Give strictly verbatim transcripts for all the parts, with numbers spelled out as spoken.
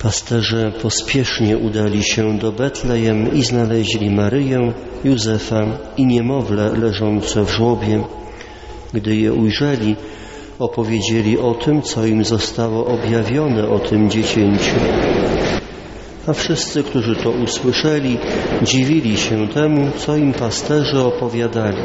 Pasterze pospiesznie udali się do Betlejem i znaleźli Maryję, Józefa i niemowlę leżące w żłobie. Gdy je ujrzeli, opowiedzieli o tym, co im zostało objawione o tym dziecięciu. A wszyscy, którzy to usłyszeli, dziwili się temu, co im pasterze opowiadali.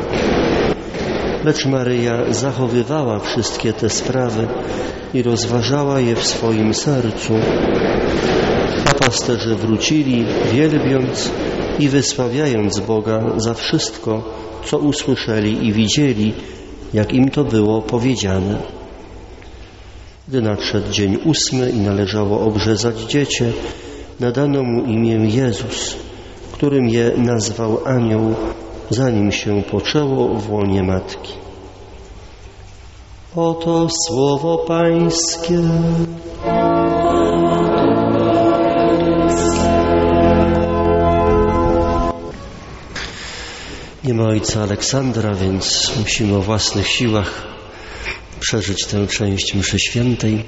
Lecz Maryja zachowywała wszystkie te sprawy i rozważała je w swoim sercu. A pasterze wrócili, wielbiąc i wysławiając Boga za wszystko, co usłyszeli i widzieli, jak im to było powiedziane. Gdy nadszedł dzień ósmy i należało obrzezać dziecię, nadano mu imię Jezus, którym je nazwał anioł, zanim się poczęło w łonie matki. Oto słowo Pańskie. Nie ma ojca Aleksandra, więc musimy o własnych siłach przeżyć tę część mszy świętej.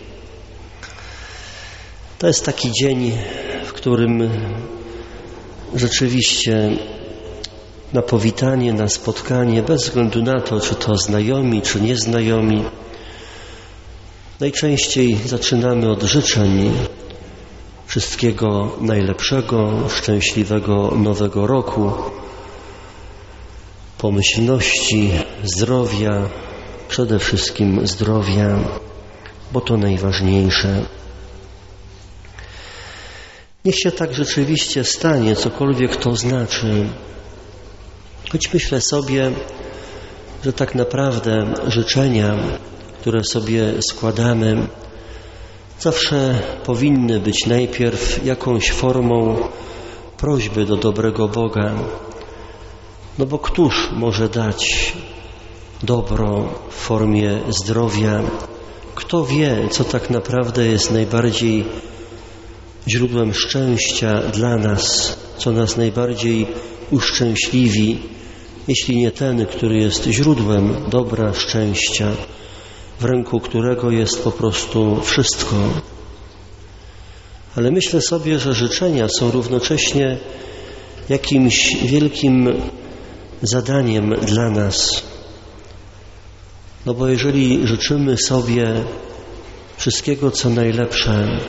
To jest taki dzień, w którym rzeczywiście na powitanie, na spotkanie, bez względu na to, czy to znajomi, czy nieznajomi, najczęściej zaczynamy od życzeń wszystkiego najlepszego, szczęśliwego nowego roku, pomyślności, zdrowia, przede wszystkim zdrowia, bo to najważniejsze. Niech się tak rzeczywiście stanie, cokolwiek to znaczy. Choć myślę sobie, że tak naprawdę życzenia, które sobie składamy, zawsze powinny być najpierw jakąś formą prośby do dobrego Boga. No bo któż może dać dobro w formie zdrowia? Kto wie, co tak naprawdę jest najbardziej źródłem szczęścia dla nas, co nas najbardziej uszczęśliwi, jeśli nie ten, który jest źródłem dobra, szczęścia, w ręku którego jest po prostu wszystko. Ale myślę sobie, że życzenia są równocześnie jakimś wielkim zadaniem dla nas. No bo jeżeli życzymy sobie wszystkiego, co najlepsze,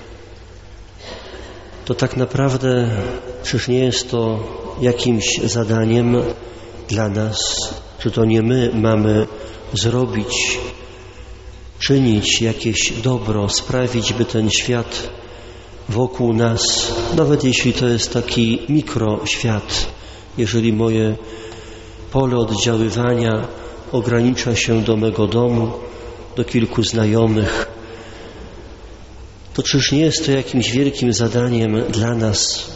to tak naprawdę czyż nie jest to jakimś zadaniem dla nas? Czy to nie my mamy zrobić, czynić jakieś dobro, sprawić, by ten świat wokół nas, nawet jeśli to jest taki mikroświat, jeżeli moje pole oddziaływania ogranicza się do mego domu, do kilku znajomych, to czyż nie jest to jakimś wielkim zadaniem dla nas?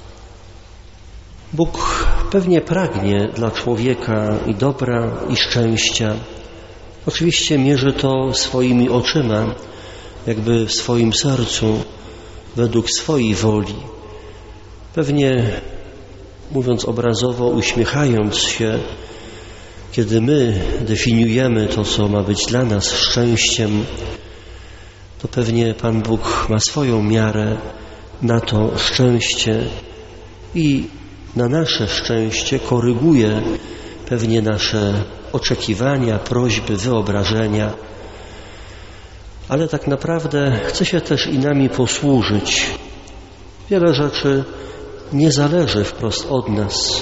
Bóg pewnie pragnie dla człowieka i dobra, i szczęścia. Oczywiście mierzy to swoimi oczyma, jakby w swoim sercu, według swojej woli. Pewnie, mówiąc obrazowo, uśmiechając się, kiedy my definiujemy to, co ma być dla nas szczęściem, to pewnie Pan Bóg ma swoją miarę na to szczęście i na nasze szczęście koryguje pewnie nasze oczekiwania, prośby, wyobrażenia. Ale tak naprawdę chce się też i nami posłużyć. Wiele rzeczy nie zależy wprost od nas.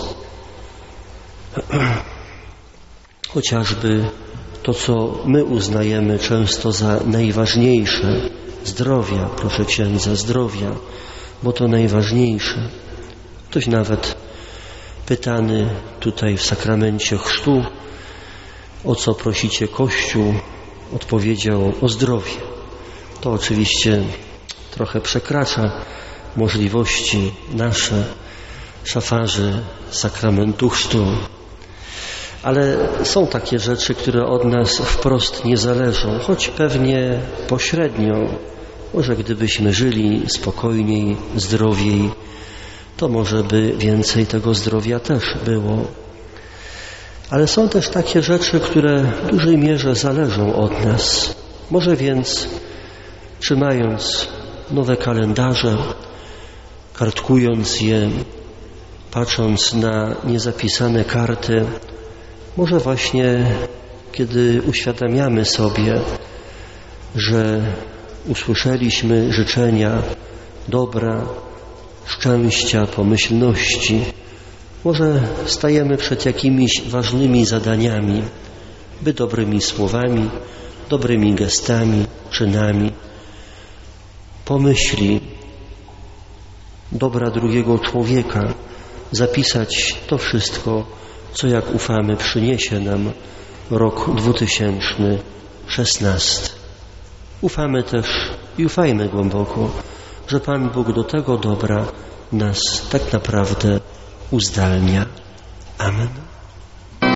Chociażby to, co my uznajemy często za najważniejsze, zdrowia, proszę księdza, zdrowia, bo to najważniejsze. Ktoś nawet pytany tutaj w sakramencie chrztu, o co prosicie Kościół, odpowiedział o zdrowie. To oczywiście trochę przekracza możliwości nasze, szafarzy sakramentu chrztu. Ale są takie rzeczy, które od nas wprost nie zależą, choć pewnie pośrednio. Może gdybyśmy żyli spokojniej, zdrowiej, to może by więcej tego zdrowia też było. Ale są też takie rzeczy, które w dużej mierze zależą od nas. Może więc, trzymając nowe kalendarze, kartkując je, patrząc na niezapisane karty, może właśnie kiedy uświadamiamy sobie, że usłyszeliśmy życzenia dobra, szczęścia, pomyślności, może stajemy przed jakimiś ważnymi zadaniami, by dobrymi słowami, dobrymi gestami, czynami, pomyśli dobra drugiego człowieka, zapisać to wszystko, co jak ufamy przyniesie nam rok dwa tysiące szesnasty. Ufamy też i ufajmy głęboko, że Pan Bóg do tego dobra nas tak naprawdę uzdalnia. Amen.